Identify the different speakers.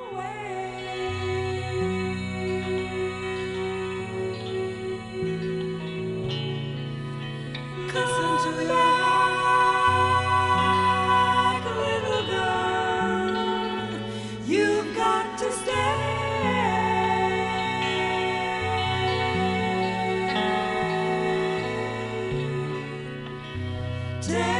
Speaker 1: Listen to your heart, little girl. You've got to stay.